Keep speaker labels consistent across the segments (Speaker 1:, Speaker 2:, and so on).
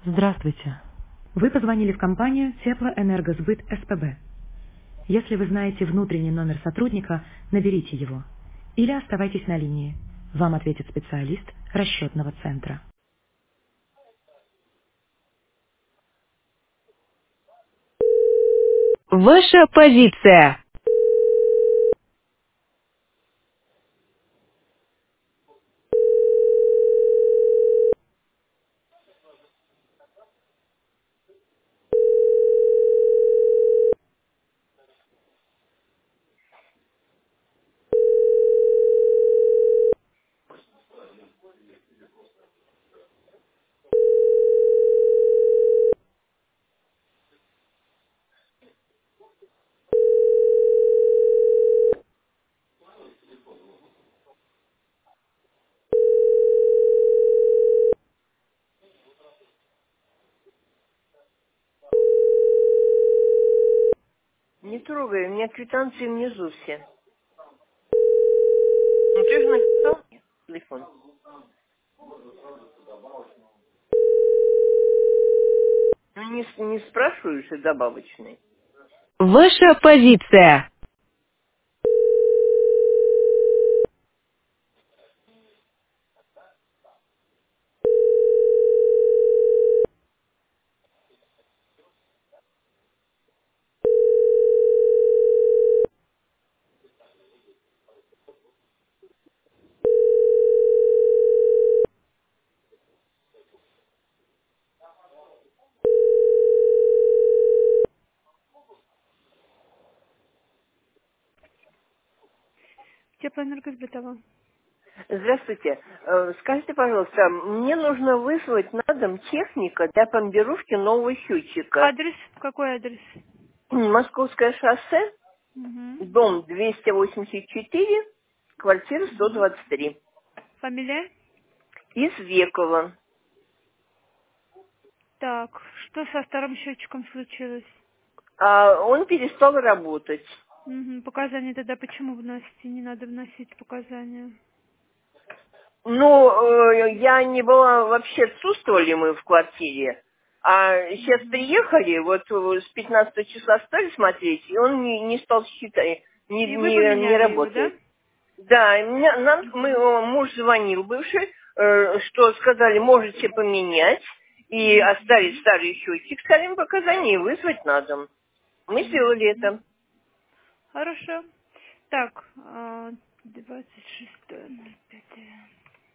Speaker 1: Здравствуйте. Вы позвонили в компанию Теплоэнергосбыт СПБ. Если вы знаете внутренний номер сотрудника, наберите его. Или оставайтесь на линии. Вам ответит специалист расчетного центра.
Speaker 2: Ваша позиция.
Speaker 3: Не трогай, у меня квитанции внизу все. Ну ты же написал телефон. Ну не спрашиваешь и добавочный.
Speaker 2: Ваша позиция.
Speaker 4: Теплоэнергосбытово.
Speaker 3: Здравствуйте. Скажите, пожалуйста, мне нужно вызвать на дом техника для помбировки нового счетчика.
Speaker 4: Адрес? Какой адрес?
Speaker 3: Московское шоссе,
Speaker 4: Угу.
Speaker 3: дом 284, квартира 123.
Speaker 4: Фамилия?
Speaker 3: Из Векова.
Speaker 4: Так, что со старым счетчиком случилось?
Speaker 3: Он перестал работать.
Speaker 4: Угу. Показания тогда почему вносите? Не надо вносить показания.
Speaker 3: Ну, я не была, вообще отсутствовали мы в квартире, а сейчас
Speaker 4: Угу.
Speaker 3: приехали, вот с 15 числа стали смотреть, и он не стал считать,
Speaker 4: И вы
Speaker 3: не
Speaker 4: поменяли его, да?
Speaker 3: работает. Да, муж звонил бывший, что сказали, можете поменять, и оставить
Speaker 4: Угу.
Speaker 3: старый счетчик, ставим показания и вызвать на дом. Мы сделали
Speaker 4: Угу.
Speaker 3: это.
Speaker 4: Хорошо. Так, 26.05.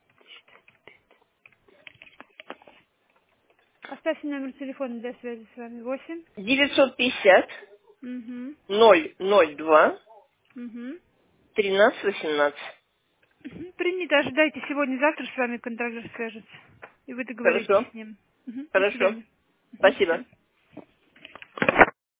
Speaker 4: Оставьте номер телефона для связи с вами. 8.
Speaker 3: 950
Speaker 4: Угу.
Speaker 3: 002
Speaker 4: Угу.
Speaker 3: 1318.
Speaker 4: Принято. Ожидайте. Сегодня-завтра с вами контролер свяжется. И вы договоритесь
Speaker 3: Хорошо,
Speaker 4: с ним. Мгм. До
Speaker 3: хорошо.
Speaker 4: свидания.
Speaker 3: Спасибо.
Speaker 4: Все.